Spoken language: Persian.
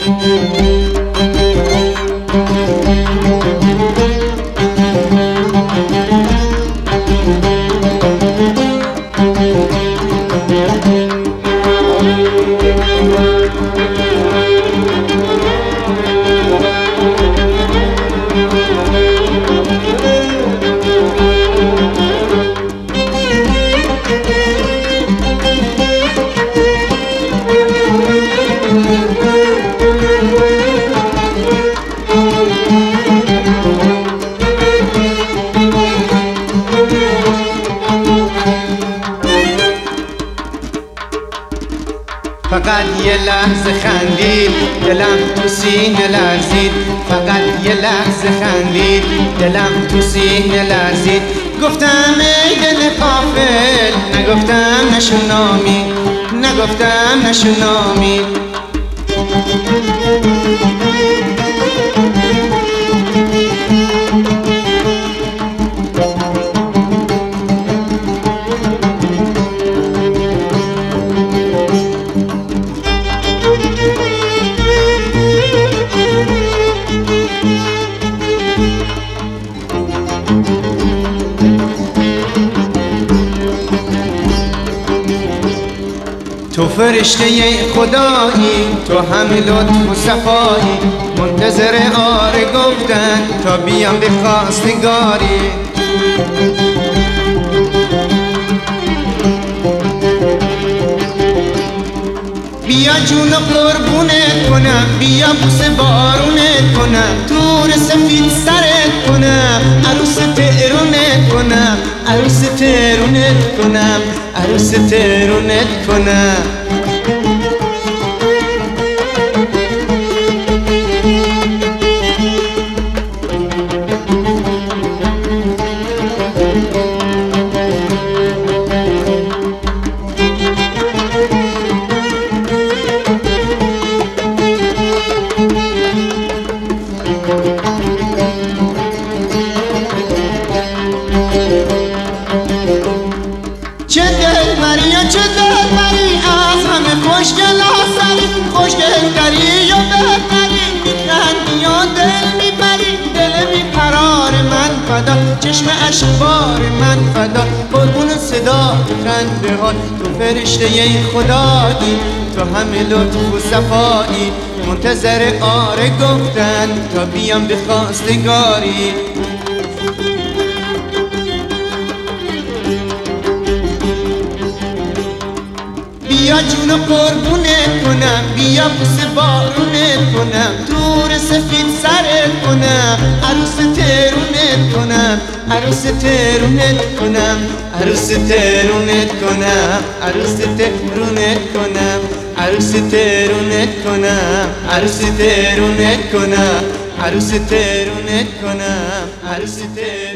فقط یه لحظه خندید دلم تو سینه لرزید، فقط یه لحظه خندید دلم تو سینه لرزید. گفتم ای دل غافل، نگفتم نشنامی، نگفتم نشنامی. تو فرشته خدایی، تو همه لطف و صفایی، منتظر آره گفتن تا بیام به خواستگاری. بیا جون قربونت کنم، بیا بوسه بارونت کنم، تور سفید سرت کنم، عروس تهرونت کنم، عروس تهرونت کنم، عروس تهرونت کنم. چه دلبری و چه دلبری، از همه خوشگل آسری، خوشگلتری و بهتری، میخندی و دل میبری، دل بیقرار من فدا، چشم اشکبار من فدا، قربون صدا خنده ها. تو فرشته خدایی، تو همه لطف و صفایی، منتظر آره گفتن تا بیام به خواستگاری. بیا جون قربونت کنم، بیا بوسه بارونت کنم، تور سفید سرت کنم، عروس تهرونت کنم، عروس تهرونت کنم، عروس تهرونت کنم، عروس تهرونت کنم، عروس تهرونت کنم، عروس تهرونت کنم، عروس تهرونت کنم، عروس تهرونت.